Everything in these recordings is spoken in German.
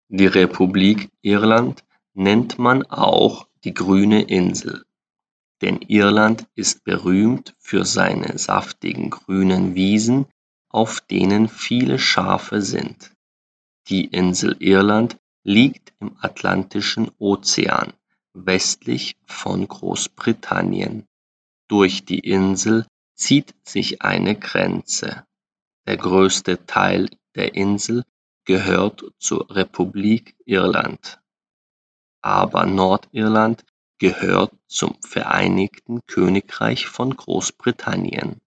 Die Republik Irland nennt man auch die grüne Insel, denn Irland ist berühmt für seine saftigen grünen Wiesen, auf denen viele Schafe sind. Die Insel Irland liegt im Atlantischen Ozean westlich von Großbritannien. Durch die Insel zieht sich eine Grenze. Der größte Teil der Insel gehört zur Republik Irland, aber Nordirland gehört zum Vereinigten Königreich von Großbritannien.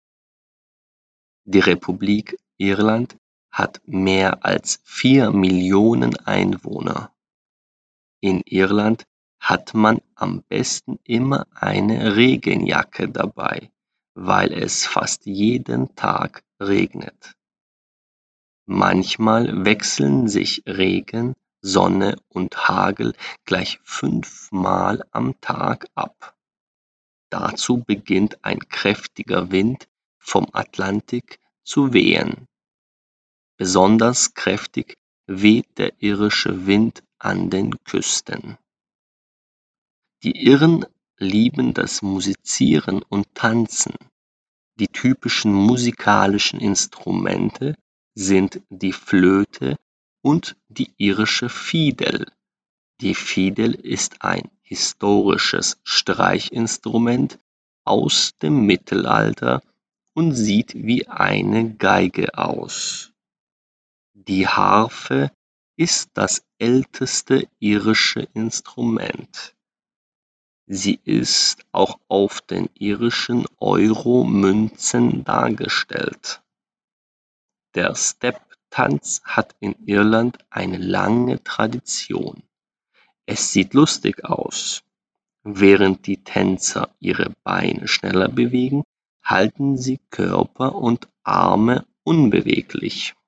Die Republik Irland hat mehr als 4 Millionen Einwohner. In Irland hat man am besten immer eine Regenjacke dabei, weil es fast jeden Tag regnet. Manchmal wechseln sich Regen, Sonne und Hagel gleich 5-mal am Tag ab. Dazu beginnt ein kräftiger Wind vom Atlantik zu wehen. Besonders kräftig weht der irische Wind an den Küsten. Die Iren lieben das Musizieren und Tanzen. Die typischen musikalischen Instrumente sind die Flöte und die irische Fiedel. Die Fiedel ist ein historisches Streichinstrument aus dem Mittelalter und sieht wie eine Geige aus. Die Harfe ist das älteste irische Instrument. Sie ist auch auf den irischen Euro-Münzen dargestellt. Der Step-Tanz hat in Irland eine lange Tradition. Es sieht lustig aus. Während die Tänzer ihre Beine schneller bewegen, halten sie Körper und Arme unbeweglich.